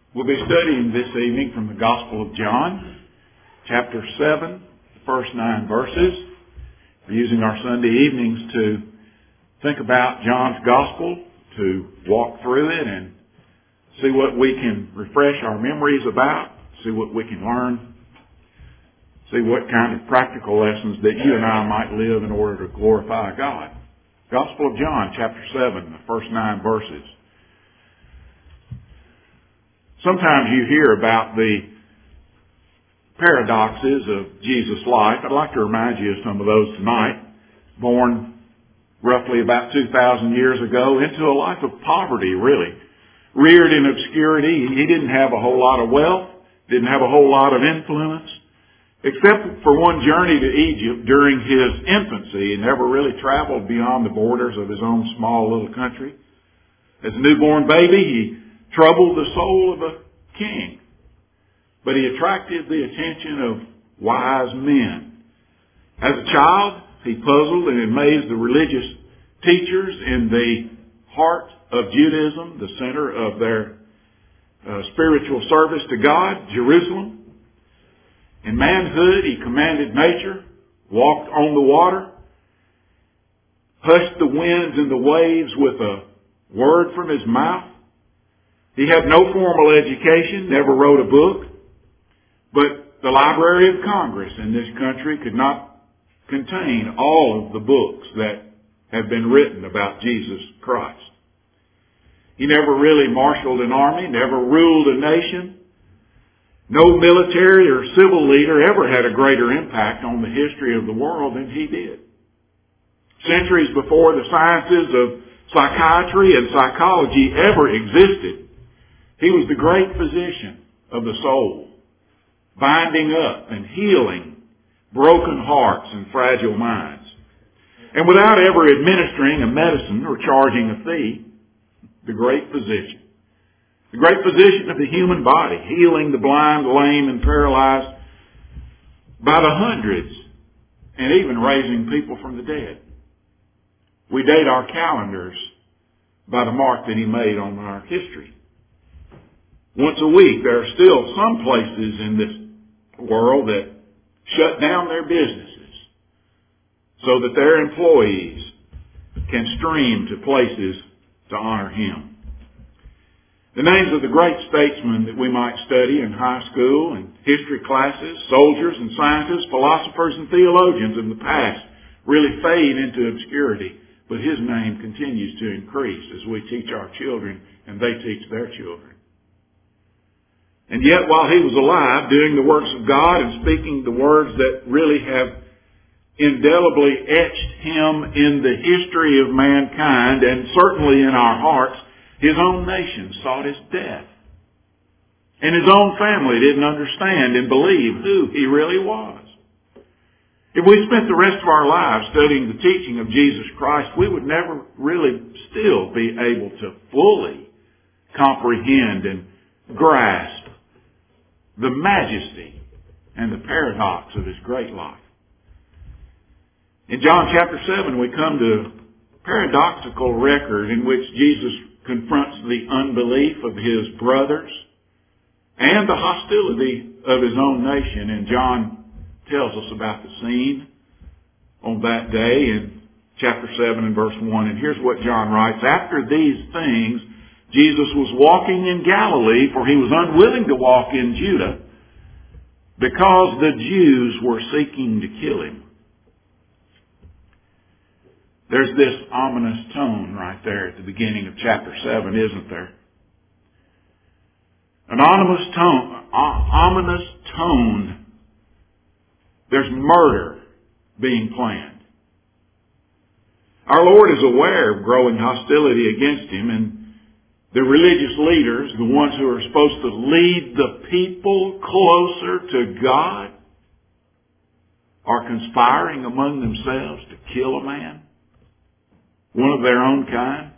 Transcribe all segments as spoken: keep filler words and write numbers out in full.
We'll be studying this evening from the Gospel of John, chapter seven, the first nine verses. We're using our Sunday evenings to think about John's Gospel, to walk through it and see what we can refresh our memories about, see what we can learn, see what kind of practical lessons that you and I might live in order to glorify God. Gospel of John, chapter seven, the first nine verses. Sometimes you hear about the paradoxes of Jesus' life. I'd like to remind you of some of those tonight. Born roughly about two thousand years ago into a life of poverty, really. Reared in obscurity. He didn't have a whole lot of wealth, didn't have a whole lot of influence, except for one journey to Egypt during his infancy. He never really traveled beyond the borders of his own small little country. As a newborn baby, he troubled the soul of a king, but he attracted the attention of wise men. As a child, he puzzled and amazed the religious teachers in the heart of Judaism, the center of their uh, spiritual service to God, Jerusalem. In manhood, he commanded nature, walked on the water, hushed the winds and the waves with a word from his mouth. He had no formal education, never wrote a book, but the Library of Congress in this country could not contain all of the books that have been written about Jesus Christ. He never really marshaled an army, never ruled a nation. No military or civil leader ever had a greater impact on the history of the world than he did. Centuries before the sciences of psychiatry and psychology ever existed, he was the great physician of the soul, binding up and healing broken hearts and fragile minds. And without ever administering a medicine or charging a fee, the great physician. The great physician of the human body, healing the blind, lame, and paralyzed by the hundreds, and even raising people from the dead. We date our calendars by the mark that he made on our history. Once a week, there are still some places in this world that shut down their businesses so that their employees can stream to places to honor him. The names of the great statesmen that we might study in high school and history classes, soldiers and scientists, philosophers and theologians in the past really fade into obscurity, but his name continues to increase as we teach our children and they teach their children. And yet, while he was alive, doing the works of God and speaking the words that really have indelibly etched him in the history of mankind and certainly in our hearts, his own nation sought his death. And his own family didn't understand and believe who he really was. If we spent the rest of our lives studying the teaching of Jesus Christ, we would never really still be able to fully comprehend and grasp the majesty and the paradox of his great life. In John chapter seven, we come to a paradoxical record in which Jesus confronts the unbelief of his brothers and the hostility of his own nation. And John tells us about the scene on that day in chapter seven and verse one. And here's what John writes. After these things, Jesus was walking in Galilee, for he was unwilling to walk in Judah because the Jews were seeking to kill him. There's this ominous tone right there at the beginning of chapter seven, isn't there? An ominous tone, ominous tone. There's murder being planned. Our Lord is aware of growing hostility against him, and the religious leaders, the ones who are supposed to lead the people closer to God, are conspiring among themselves to kill a man, one of their own kind.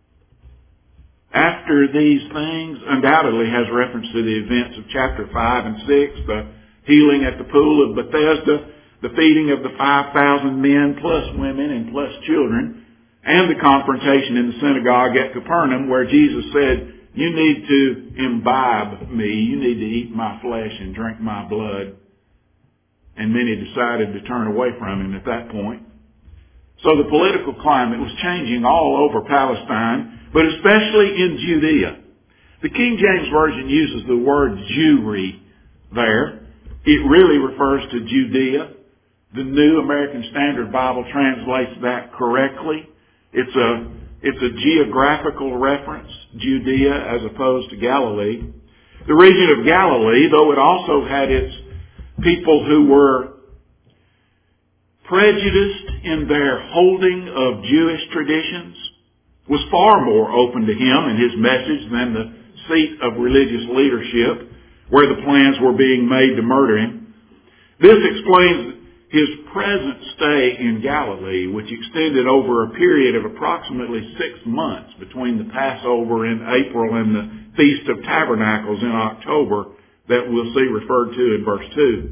After these things, undoubtedly has reference to the events of chapter five and six, the healing at the pool of Bethesda, the feeding of the five thousand men plus women and plus children, and the confrontation in the synagogue at Capernaum where Jesus said, You need to imbibe me. You need to eat my flesh and drink my blood. And many decided to turn away from him at that point. So the political climate was changing all over Palestine, but especially in Judea. The King James Version uses the word Jewry there. It really refers to Judea. The New American Standard Bible translates that correctly. It's a, it's a geographical reference, Judea as opposed to Galilee. The region of Galilee, though it also had its people who were prejudiced in their holding of Jewish traditions, was far more open to him and his message than the seat of religious leadership where the plans were being made to murder him. This explains his present stay in Galilee, which extended over a period of approximately six months between the Passover in April and the Feast of Tabernacles in October that we'll see referred to in verse two.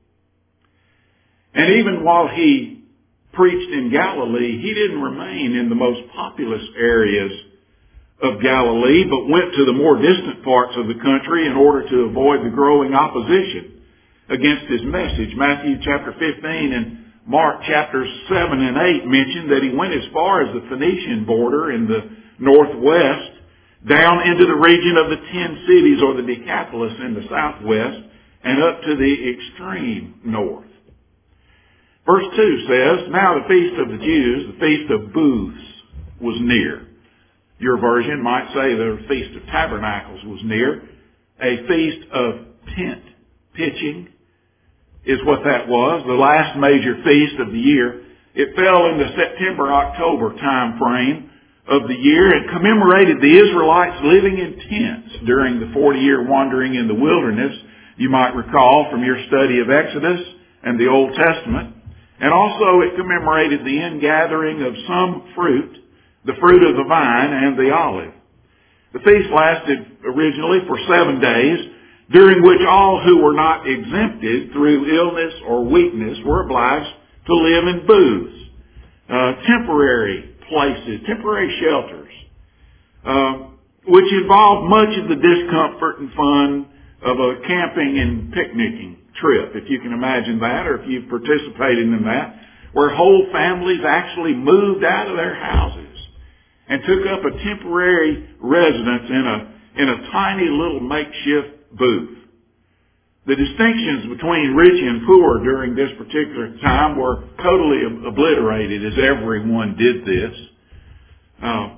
And even while he preached in Galilee, he didn't remain in the most populous areas of Galilee, but went to the more distant parts of the country in order to avoid the growing opposition against his message. Matthew chapter fifteen and Mark chapters seven and eight mention that he went as far as the Phoenician border in the northwest, down into the region of the ten cities or the Decapolis in the southwest, and up to the extreme north. Verse two says, "Now the feast of the Jews, the feast of booths, was near." Your version might say the Feast of Tabernacles was near. A feast of tent pitching is what that was, the last major feast of the year. It fell in the September-October time frame of the year and commemorated the Israelites living in tents during the forty-year wandering in the wilderness, you might recall from your study of Exodus and the Old Testament. And also it commemorated the ingathering of some fruit, the fruit of the vine and the olive. The feast lasted originally for seven days, during which all who were not exempted through illness or weakness were obliged to live in booths, uh, temporary places, temporary shelters, uh, which involved much of the discomfort and fun of a camping and picnicking trip, if you can imagine that, or if you've participated in that, where whole families actually moved out of their houses and took up a temporary residence in a, in a tiny little makeshift booth. The distinctions between rich and poor during this particular time were totally obliterated as everyone did this. Uh,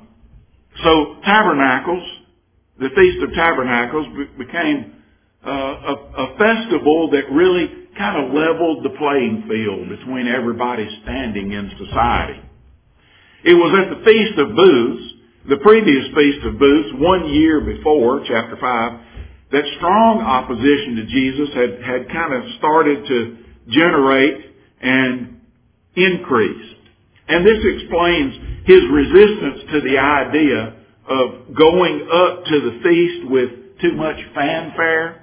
so Tabernacles, the Feast of Tabernacles became uh, a, a festival that really kind of leveled the playing field between everybody standing in society. It was at the Feast of Booths, the previous Feast of Booths, one year before, chapter five, that strong opposition to Jesus had, had kind of started to generate and increase. And this explains his resistance to the idea of going up to the feast with too much fanfare.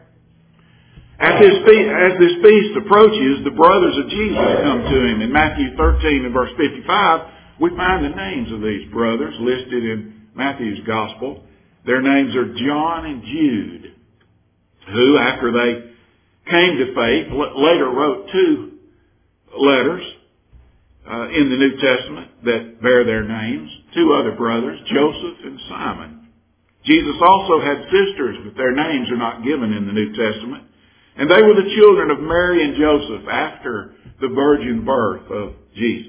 As this, feast, as this feast approaches, the brothers of Jesus come to him. In Matthew thirteen and verse fifty-five, we find the names of these brothers listed in Matthew's Gospel. Their names are John and Jude, who, after they came to faith, later wrote two letters uh, in the New Testament that bear their names. Two other brothers, Joseph and Simon. Jesus also had sisters, but their names are not given in the New Testament. And they were the children of Mary and Joseph after the virgin birth of Jesus.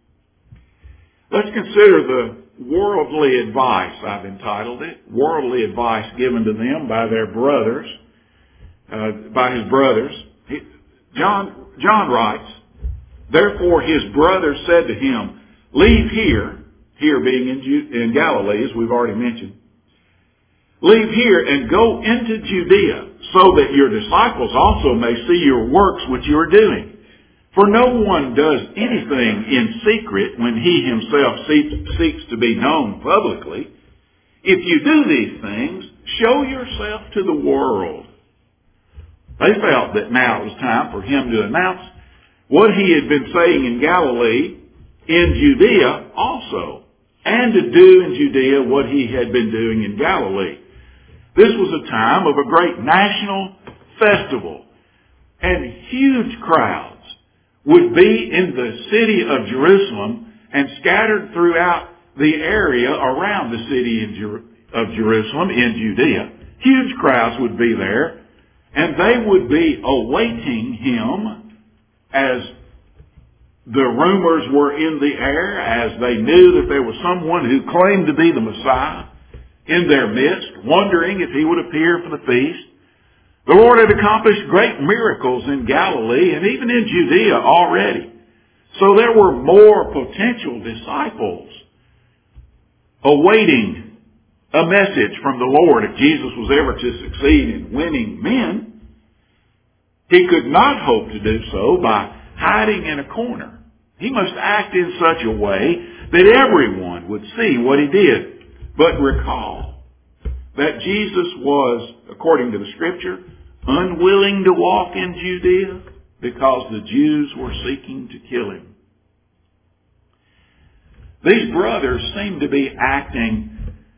Let's consider the worldly advice, I've entitled it, worldly advice given to them by their brothers, uh, by his brothers. He, John, John writes, "Therefore his brothers said to him, 'Leave here,'" here being in, Ju- in Galilee, as we've already mentioned, "'leave here and go into Judea, so that your disciples also may see your works which you are doing. For no one does anything in secret when he himself seeks, seeks to be known publicly. If you do these things, show yourself to the world.'" They felt that now it was time for him to announce what he had been saying in Galilee, in Judea also, and to do in Judea what he had been doing in Galilee. This was a time of a great national festival, and huge crowds would be in the city of Jerusalem and scattered throughout the area around the city of Jerusalem in Judea. Huge crowds would be there, and they would be awaiting him as the rumors were in the air, as they knew that there was someone who claimed to be the Messiah in their midst, wondering if he would appear for the feast. The Lord had accomplished great miracles in Galilee and even in Judea already. So there were more potential disciples awaiting a message from the Lord if Jesus was ever to succeed in winning men. He could not hope to do so by hiding in a corner. He must act in such a way that everyone would see what he did. But recall that Jesus was, according to the Scripture, unwilling to walk in Judea because the Jews were seeking to kill him. These brothers seem to be acting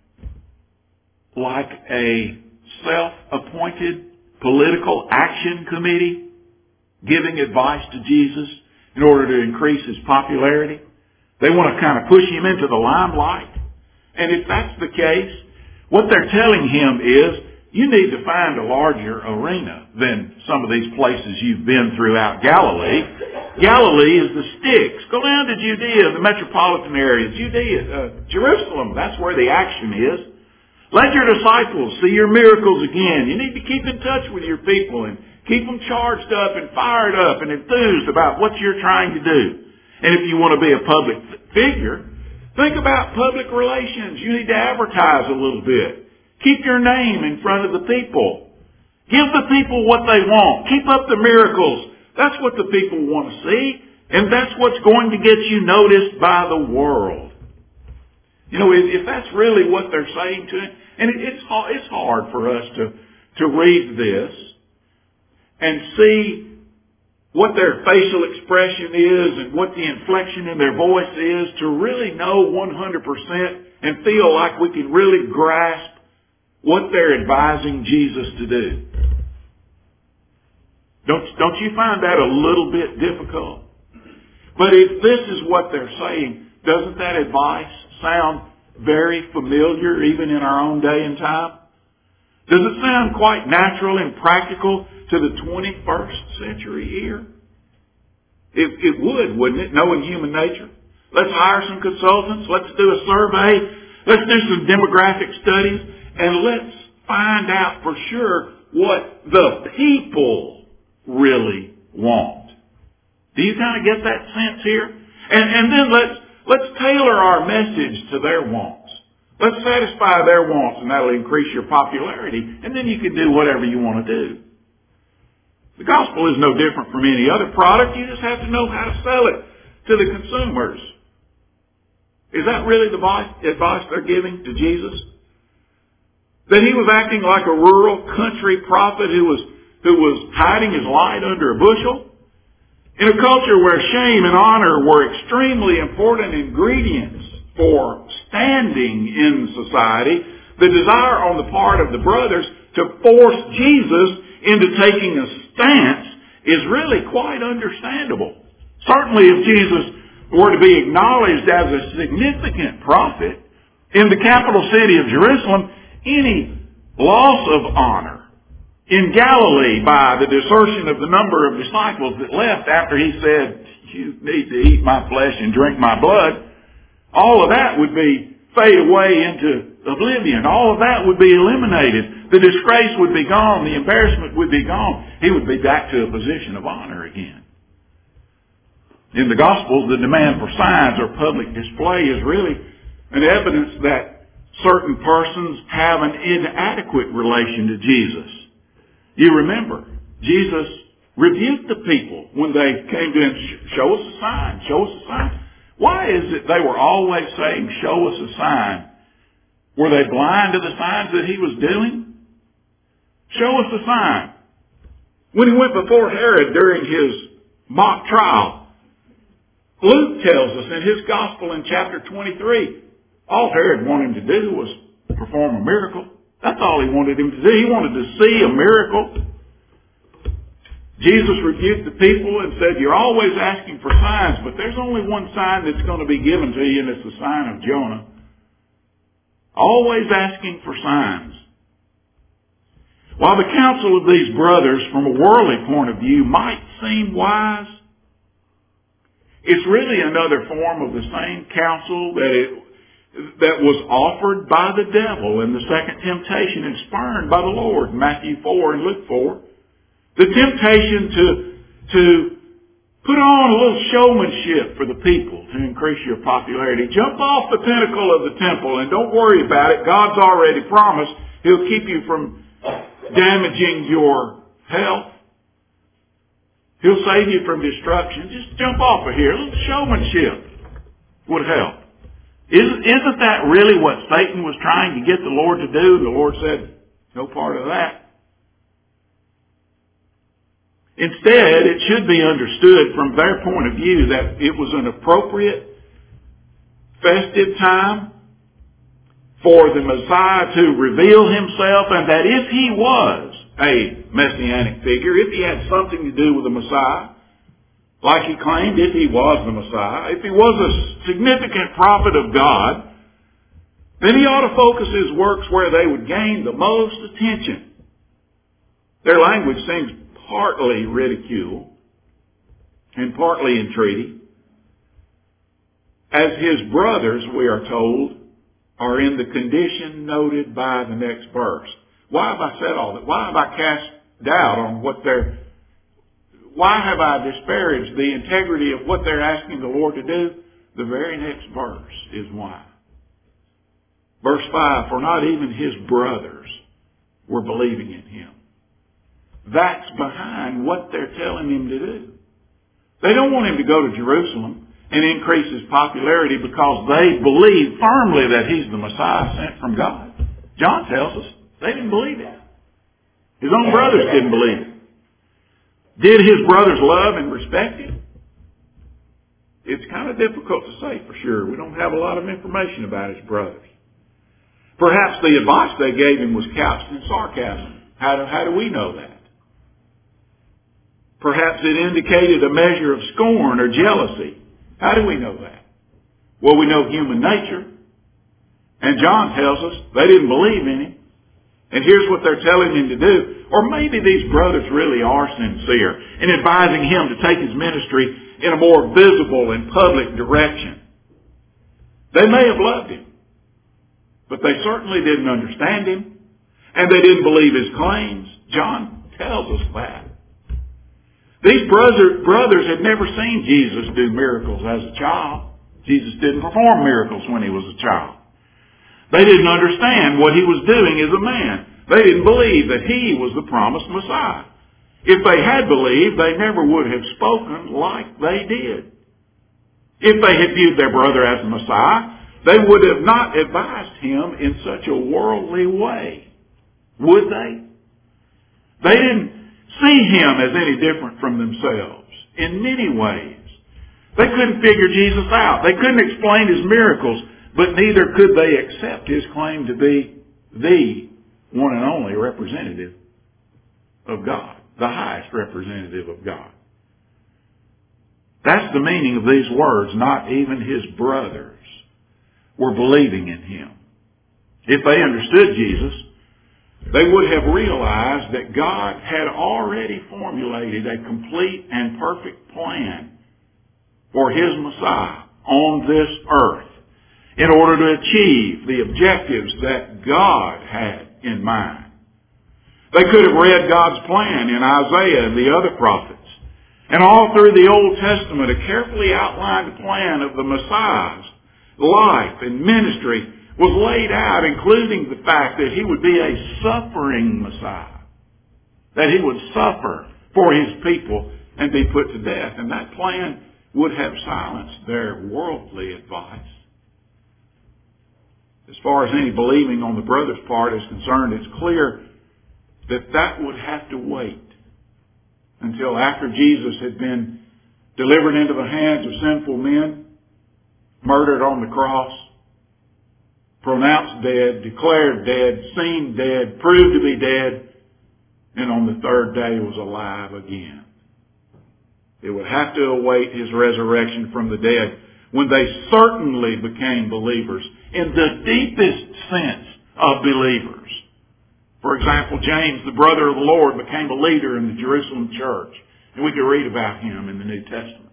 like a self-appointed political action committee, giving advice to Jesus in order to increase his popularity. They want to kind of push him into the limelight. And if that's the case, what they're telling him is, you need to find a larger arena than some of these places you've been throughout Galilee. Galilee is the sticks. Go down to Judea, the metropolitan area, Judea, uh, Jerusalem. That's where the action is. Let your disciples see your miracles again. You need to keep in touch with your people and keep them charged up and fired up and enthused about what you're trying to do. And if you want to be a public figure, think about public relations. You need to advertise a little bit. Keep your name in front of the people. Give the people what they want. Keep up the miracles. That's what the people want to see. And that's what's going to get you noticed by the world. You know, if, if that's really what they're saying to him, and it, it's, it's hard for us to, to read this and see what their facial expression is and what the inflection in their voice is to really know one hundred percent and feel like we can really grasp what they're advising Jesus to do. Don't, don't you find that a little bit difficult? But if this is what they're saying, doesn't that advice sound very familiar even in our own day and time? Does it sound quite natural and practical to the twenty-first century ear? It, it would, wouldn't it, knowing human nature? Let's hire some consultants. Let's do a survey. Let's do some demographic studies. And let's find out for sure what the people really want. Do you kind of get that sense here? And, and then let's, let's tailor our message to their wants. Let's satisfy their wants, and that'll increase your popularity. And then you can do whatever you want to do. The gospel is no different from any other product. You just have to know how to sell it to the consumers. Is that really the advice they're giving to Jesus? That he was acting like a rural country prophet who was, who was hiding his light under a bushel? In a culture where shame and honor were extremely important ingredients for standing in society, the desire on the part of the brothers to force Jesus into taking a stance is really quite understandable. Certainly if Jesus were to be acknowledged as a significant prophet in the capital city of Jerusalem, any loss of honor in Galilee by the desertion of the number of disciples that left after he said, you need to eat my flesh and drink my blood, all of that would be fade away into oblivion. All of that would be eliminated. The disgrace would be gone. The embarrassment would be gone. He would be back to a position of honor again. In the Gospels, the demand for signs or public display is really an evidence that certain persons have an inadequate relation to Jesus. You remember, Jesus rebuked the people when they came to him, show us a sign, show us a sign. Why is it they were always saying, show us a sign? Were they blind to the signs that he was doing? Show us a sign. When he went before Herod during his mock trial, Luke tells us in his gospel in chapter twenty-three, all Herod wanted him to do was perform a miracle. That's That's all he wanted him to do. He wanted to see a miracle. Jesus rebuked the people and said, you're always asking for signs, but there's only one sign that's going to be given to you, and it's the sign of Jonah. Always asking for signs. While the counsel of these brothers, from a worldly point of view, might seem wise, it's really another form of the same counsel that it, that was offered by the devil in the second temptation and spurned by the Lord in Matthew four and Luke four. The temptation to, to put on a little showmanship for the people to increase your popularity. Jump off the pinnacle of the temple and don't worry about it. God's already promised He'll keep you from damaging your health. He'll save you from destruction. Just jump off of here. A little showmanship would help. Isn't, isn't that really what Satan was trying to get the Lord to do? The Lord said, no part of that. Instead, it should be understood from their point of view that it was an appropriate festive time for the Messiah to reveal himself, and that if he was a messianic figure, if he had something to do with the Messiah, like he claimed, if he was the Messiah, if he was a significant prophet of God, then he ought to focus his works where they would gain the most attention. Their language seems partly ridicule and partly entreaty. As his brothers, we are told, are in the condition noted by the next verse. Why have I said all that? Why have I cast doubt on what they're, why have I disparaged the integrity of what they're asking the Lord to do? The very next verse is why. Verse five, for not even his brothers were believing in him. That's behind what they're telling him to do. They don't want him to go to Jerusalem and increase his popularity because they believe firmly that he's the Messiah sent from God. John tells us they didn't believe it. His own brothers didn't believe it. Did his brothers love and respect him? It's kind of difficult to say for sure. We don't have a lot of information about his brothers. Perhaps the advice they gave him was couched in sarcasm. How do, how do we know that? Perhaps it indicated a measure of scorn or jealousy. How do we know that? Well, we know human nature. And John tells us they didn't believe in him. And here's what they're telling him to do. Or maybe these brothers really are sincere in advising him to take his ministry in a more visible and public direction. They may have loved him, but they certainly didn't understand him, and they didn't believe his claims. John tells us that. These brother, brothers had never seen Jesus do miracles as a child. Jesus didn't perform miracles when he was a child. They didn't understand what he was doing as a man. They didn't believe that he was the promised Messiah. If they had believed, they never would have spoken like they did. If they had viewed their brother as the Messiah, they would have not advised him in such a worldly way. Would they? They didn't see him as any different from themselves in many ways. They couldn't figure Jesus out. They couldn't explain his miracles, but neither could they accept his claim to be the one and only representative of God, the highest representative of God. That's the meaning of these words. Not even his brothers were believing in him. If they understood Jesus, they would have realized that God had already formulated a complete and perfect plan for his Messiah on this earth in order to achieve the objectives that God had in mind. They could have read God's plan in Isaiah and the other prophets. And all through the Old Testament, a carefully outlined plan of the Messiah's life and ministry was laid out, including the fact that he would be a suffering Messiah, that he would suffer for his people and be put to death. And that plan would have silenced their worldly advice. As far as any believing on the brother's part is concerned, it's clear that that would have to wait until after Jesus had been delivered into the hands of sinful men, murdered on the cross, pronounced dead, declared dead, seen dead, proved to be dead, and on the third day was alive again. It would have to await his resurrection from the dead when they certainly became believers in the deepest sense of believers. For example, James, the brother of the Lord, became a leader in the Jerusalem church. And we can read about him in the New Testament.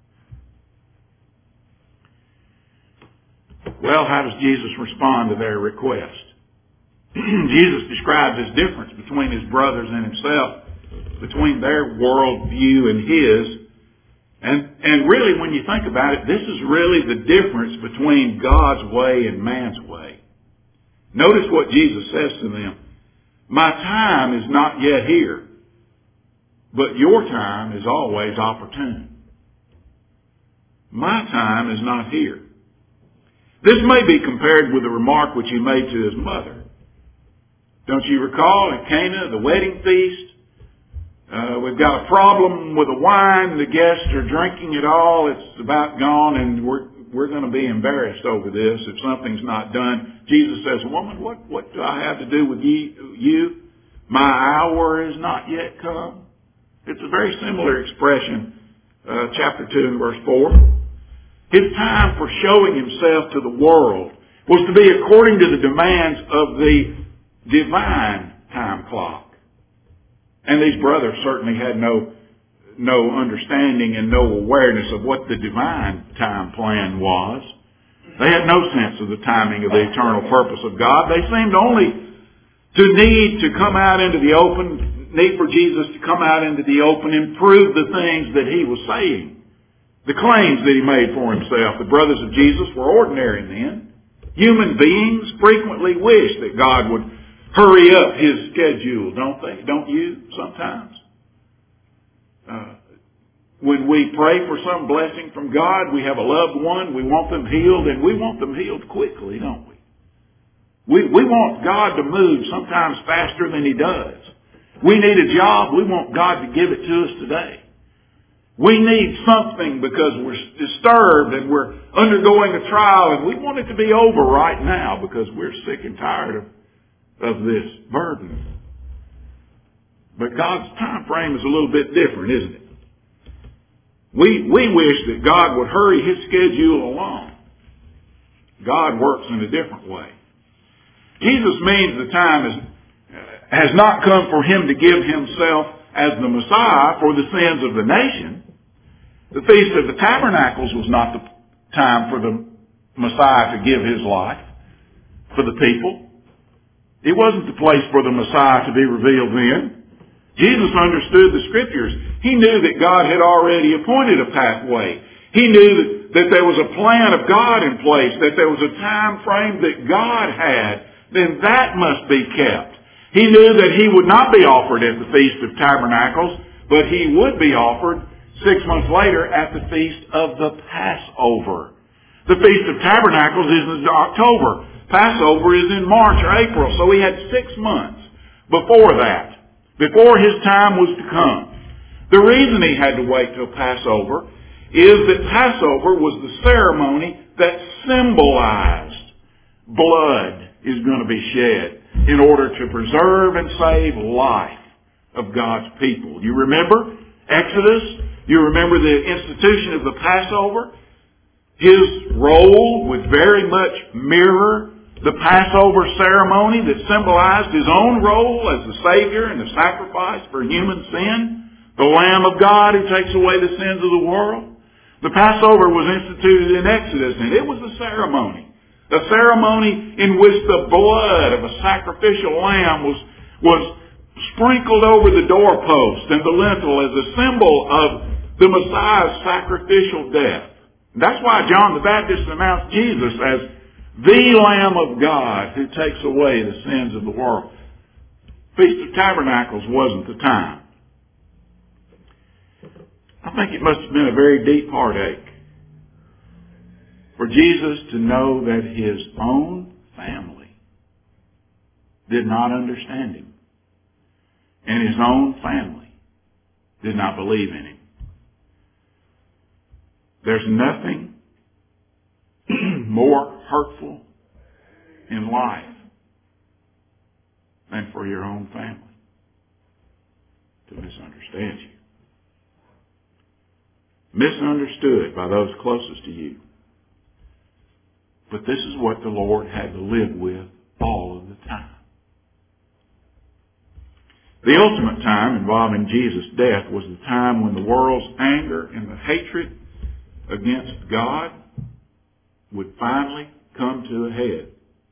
Well, how does Jesus respond to their request? Jesus describes his difference between his brothers and himself, between their worldview and his. And, and really, when you think about it, this is really the difference between God's way and man's way. Notice what Jesus says to them. My time is not yet here, but your time is always opportune. My time is not here. This may be compared with the remark which he made to his mother. Don't you recall at Cana, the wedding feast? Uh, we've got a problem with the wine. The guests are drinking it all. It's about gone, and we're we're going to be embarrassed over this if something's not done. Jesus says, "Woman, what what do I have to do with you? You, my hour is not yet come." It's a very similar expression, uh, chapter two and verse four. His time for showing himself to the world was to be according to the demands of the divine time clock. And these brothers certainly had no, no understanding and no awareness of what the divine time plan was. They had no sense of the timing of the eternal purpose of God. They seemed only to need to come out into the open, need for Jesus to come out into the open and prove the things that he was saying. The claims that he made for himself. The brothers of Jesus were ordinary men. Human beings frequently wish that God would hurry up his schedule, don't they? Don't you sometimes? Uh, when we pray for some blessing from God, we have a loved one, we want them healed, and we want them healed quickly, don't we? We, we want God to move sometimes faster than he does. We need a job, we want God to give it to us today. We need something because we're disturbed and we're undergoing a trial and we want it to be over right now because we're sick and tired of, of this burden. But God's time frame is a little bit different, isn't it? We, we wish that God would hurry his schedule along. God works in a different way. Jesus means the time is, has not come for him to give himself as the Messiah for the sins of the nation. The Feast of the Tabernacles was not the time for the Messiah to give his life for the people. It wasn't the place for the Messiah to be revealed then. Jesus understood the Scriptures. He knew that God had already appointed a pathway. He knew that, that there was a plan of God in place, that there was a time frame that God had. Then that must be kept. He knew that he would not be offered at the Feast of Tabernacles, but he would be offered six months later at the Feast of the Passover. The Feast of Tabernacles is in October. Passover is in March or April. So he had six months before that, before his time was to come. The reason he had to wait till Passover is that Passover was the ceremony that symbolized blood is going to be shed in order to preserve and save life of God's people. You remember Exodus? You remember the institution of the Passover? His role would very much mirror the Passover ceremony that symbolized his own role as the Savior and the sacrifice for human sin, the Lamb of God who takes away the sins of the world. The Passover was instituted in Exodus, and it was a ceremony. A ceremony in which the blood of a sacrificial lamb was, was sprinkled over the doorpost and the lintel as a symbol of the Messiah's sacrificial death. That's why John the Baptist announced Jesus as the Lamb of God who takes away the sins of the world. Feast of Tabernacles wasn't the time. I think it must have been a very deep heartache for Jesus to know that his own family did not understand him. And his own family did not believe in him. There's nothing more hurtful in life than for your own family to misunderstand you. Misunderstood by those closest to you. But this is what the Lord had to live with all of the time. The ultimate time involving Jesus' death was the time when the world's anger and the hatred against God would finally come to a head.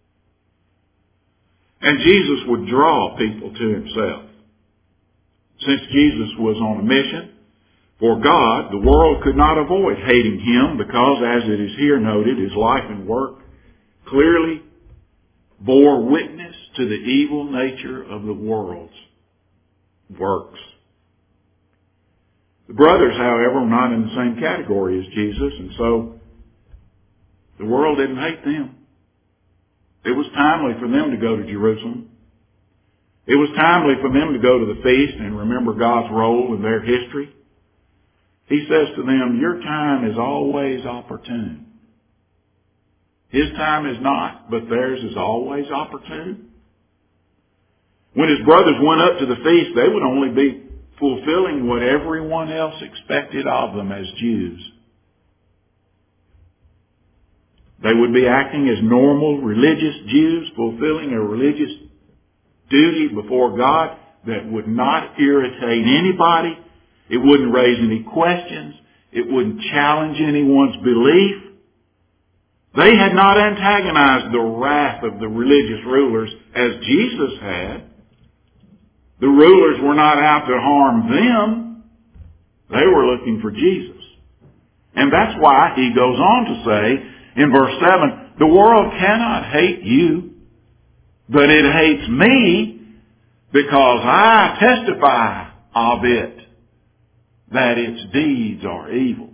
And Jesus would draw people to himself. Since Jesus was on a mission for God, the world could not avoid hating him because, as it is here noted, his life and work clearly bore witness to the evil nature of the world's works. The brothers, however, were not in the same category as Jesus, and so the world didn't hate them. It was timely for them to go to Jerusalem. It was timely for them to go to the feast and remember God's role in their history. He says to them, your time is always opportune. His time is not, but theirs is always opportune. When his brothers went up to the feast, they would only be fulfilling what everyone else expected of them as Jews. They would be acting as normal religious Jews, fulfilling a religious duty before God that would not irritate anybody. It wouldn't raise any questions. It wouldn't challenge anyone's belief. They had not antagonized the wrath of the religious rulers as Jesus had. The rulers were not out to harm them. They were looking for Jesus. And that's why he goes on to say in verse seven, the world cannot hate you, but it hates me because I testify of it that its deeds are evil.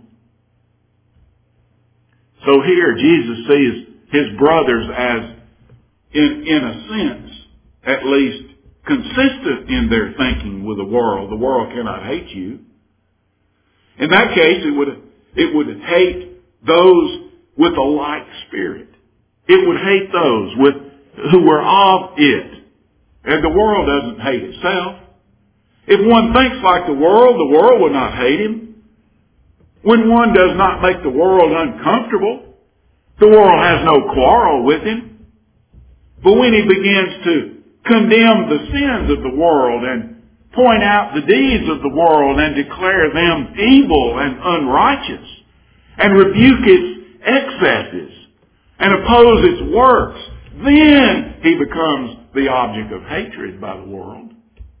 So here Jesus sees his brothers as, in, in a sense, at least consistent in their thinking with the world. The world cannot hate you. In that case, it would, it would hate those with a like spirit. It would hate those with who were of it. And the world doesn't hate itself. If one thinks like the world, the world will not hate him. When one does not make the world uncomfortable, the world has no quarrel with him. But when he begins to condemn the sins of the world and point out the deeds of the world and declare them evil and unrighteous and rebuke its excesses and oppose its works, then he becomes the object of hatred by the world.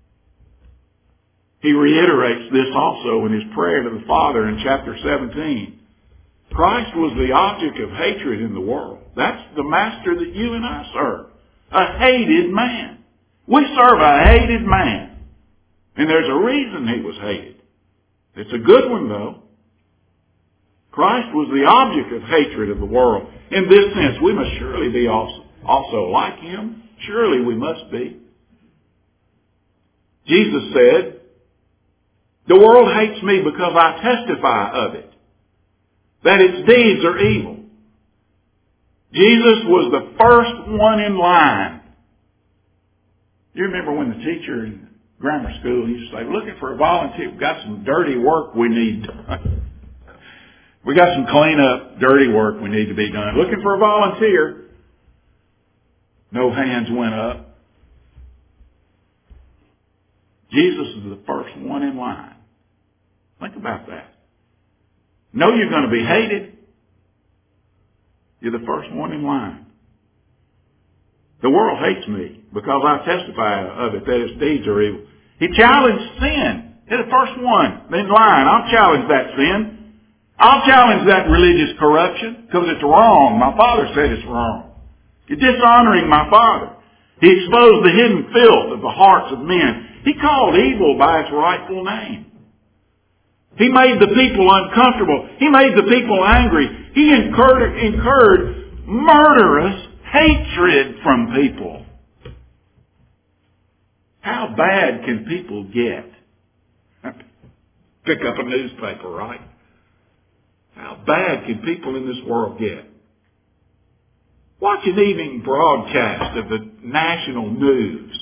He reiterates this also in his prayer to the Father in chapter seventeen. Christ was the object of hatred in the world. That's the master that you and I serve. A hated man. We serve a hated man. And there's a reason he was hated. It's a good one, though. Christ was the object of hatred of the world. In this sense, we must surely be also, also like him. Surely we must be. Jesus said, the world hates me because I testify of it, that its deeds are evil. Jesus was the first one in line. You remember when the teacher in grammar school used to say, looking for a volunteer, we've got some dirty work we need done. We got some cleanup, dirty work we need to be done. Looking for a volunteer. No hands went up. Jesus is the first one in line. Think about that. Know you're going to be hated. You're the first one in line. The world hates me because I testify of it that its deeds are evil. He challenged sin. He's the first one in line. I'll challenge that sin. I'll challenge that religious corruption because it's wrong. My Father said it's wrong. You're dishonoring my Father. He exposed the hidden filth of the hearts of men. He called evil by its rightful name. He made the people uncomfortable. He made the people angry. He incurred, incurred murderous hatred from people. How bad can people get? Pick up a newspaper, right? How bad can people in this world get? Watch an evening broadcast of the national news.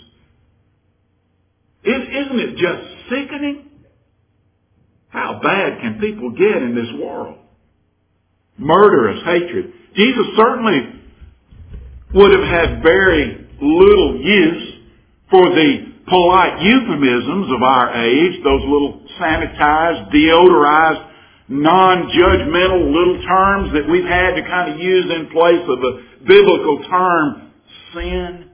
Isn't it just sickening? How bad can people get in this world? Murderous hatred. Jesus certainly would have had very little use for the polite euphemisms of our age, those little sanitized, deodorized, non-judgmental little terms that we've had to kind of use in place of the biblical term sin.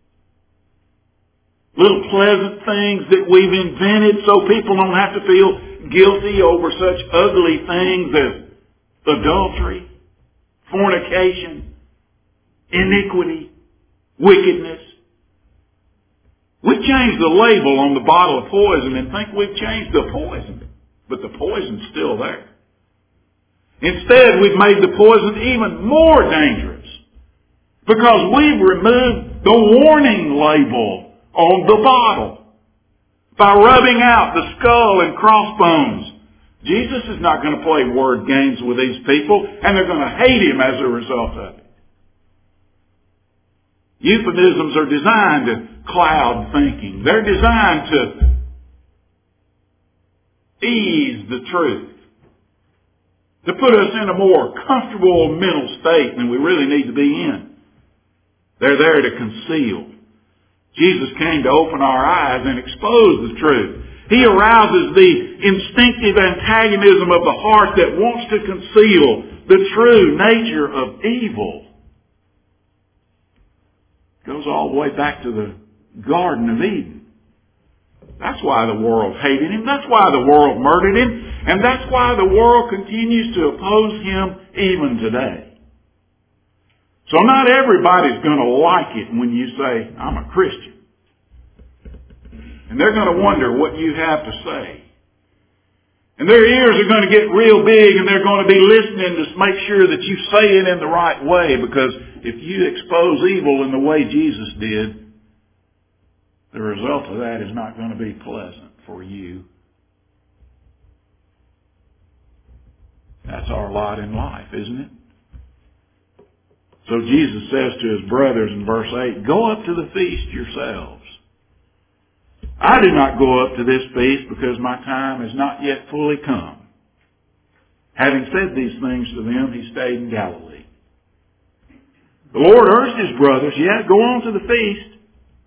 Little pleasant things that we've invented so people don't have to feel guilty over such ugly things as adultery, fornication, iniquity, wickedness. We change the label on the bottle of poison and think we've changed the poison, but the poison's still there. Instead, we've made the poison even more dangerous because we've removed the warning label on the bottle by rubbing out the skull and crossbones. Jesus is not going to play word games with these people, and they're going to hate him as a result of it. Euphemisms are designed to cloud thinking. They're designed to ease the truth, to put us in a more comfortable mental state than we really need to be in. They're there to conceal. Jesus came to open our eyes and expose the truth. He arouses the instinctive antagonism of the heart that wants to conceal the true nature of evil. Goes all the way back to the Garden of Eden. That's why the world hated him. That's why the world murdered him. And that's why the world continues to oppose him even today. So not everybody's going to like it when you say, I'm a Christian. And they're going to wonder what you have to say. And their ears are going to get real big and they're going to be listening to make sure that you say it in the right way, because if you expose evil in the way Jesus did, the result of that is not going to be pleasant for you. That's our lot in life, isn't it? So Jesus says to his brothers in verse eight, go up to the feast yourselves. I do not go up to this feast because my time has not yet fully come. Having said these things to them, he stayed in Galilee. The Lord urged his brothers, yeah, go on to the feast.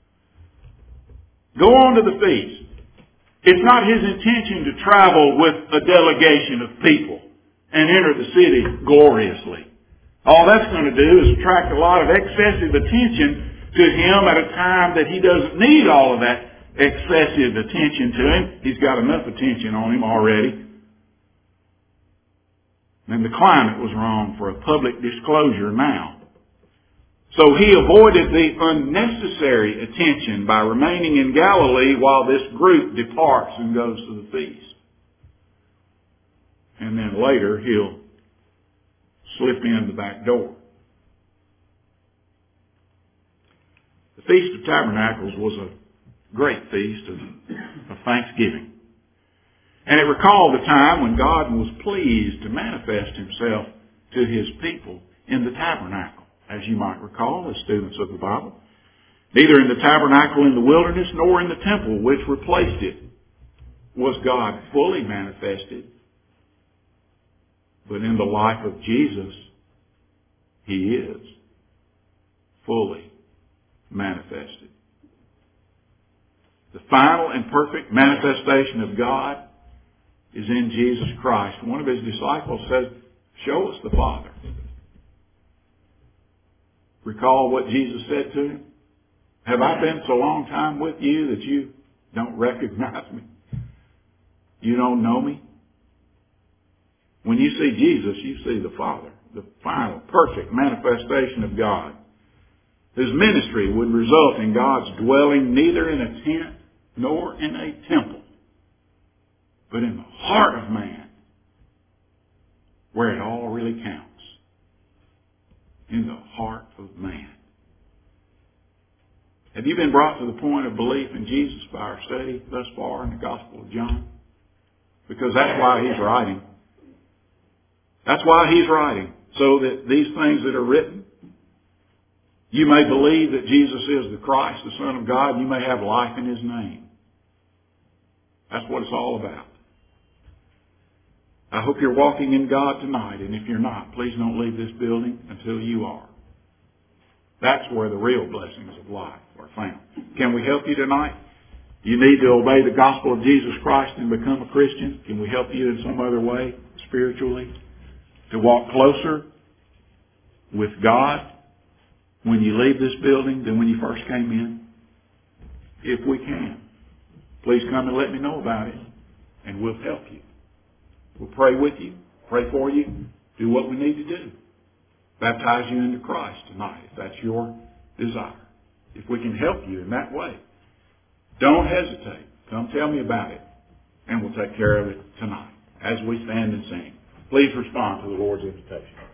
Go on to the feast. It's not his intention to travel with a delegation of people and enter the city gloriously. All that's going to do is attract a lot of excessive attention to him at a time that he doesn't need all of that excessive attention to him. He's got enough attention on him already. And the climate was wrong for a public disclosure now. So he avoided the unnecessary attention by remaining in Galilee while this group departs and goes to the feast. And then later he'll slip in the back door. The Feast of Tabernacles was a great feast of, of thanksgiving. And it recalled the time when God was pleased to manifest himself to his people in the tabernacle. As you might recall, as students of the Bible, neither in the tabernacle in the wilderness nor in the temple which replaced it was God fully manifested. But in the life of Jesus, he is fully manifested. The final and perfect manifestation of God is in Jesus Christ. One of his disciples said, show us the Father. Recall what Jesus said to him? Have I been so long time with you that you don't recognize me? You don't know me? When you see Jesus, you see the Father, the final, perfect manifestation of God. His ministry would result in God's dwelling neither in a tent nor in a temple, but in the heart of man, where it all really counts. In the heart of man. Have you been brought to the point of belief in Jesus by our study thus far in the Gospel of John? Because that's why he's writing. That's why he's writing. So that these things that are written You may believe that Jesus is the Christ, the Son of God. You may have life in His name. That's what it's all about. I hope you're walking in God tonight, and if you're not, please don't leave this building until you are. That's where the real blessings of life are found. Can we help you tonight? Do you need to obey the gospel of Jesus Christ and become a Christian? Can we help you in some other way, spiritually? To walk closer with God when you leave this building than when you first came in? If we can, please come and let me know about it, and we'll help you. We'll pray with you, pray for you, do what we need to do. Baptize you into Christ tonight, if that's your desire. If we can help you in that way, don't hesitate. Come tell me about it, and we'll take care of it tonight as we stand and sing. Please respond to the Lord's invitation.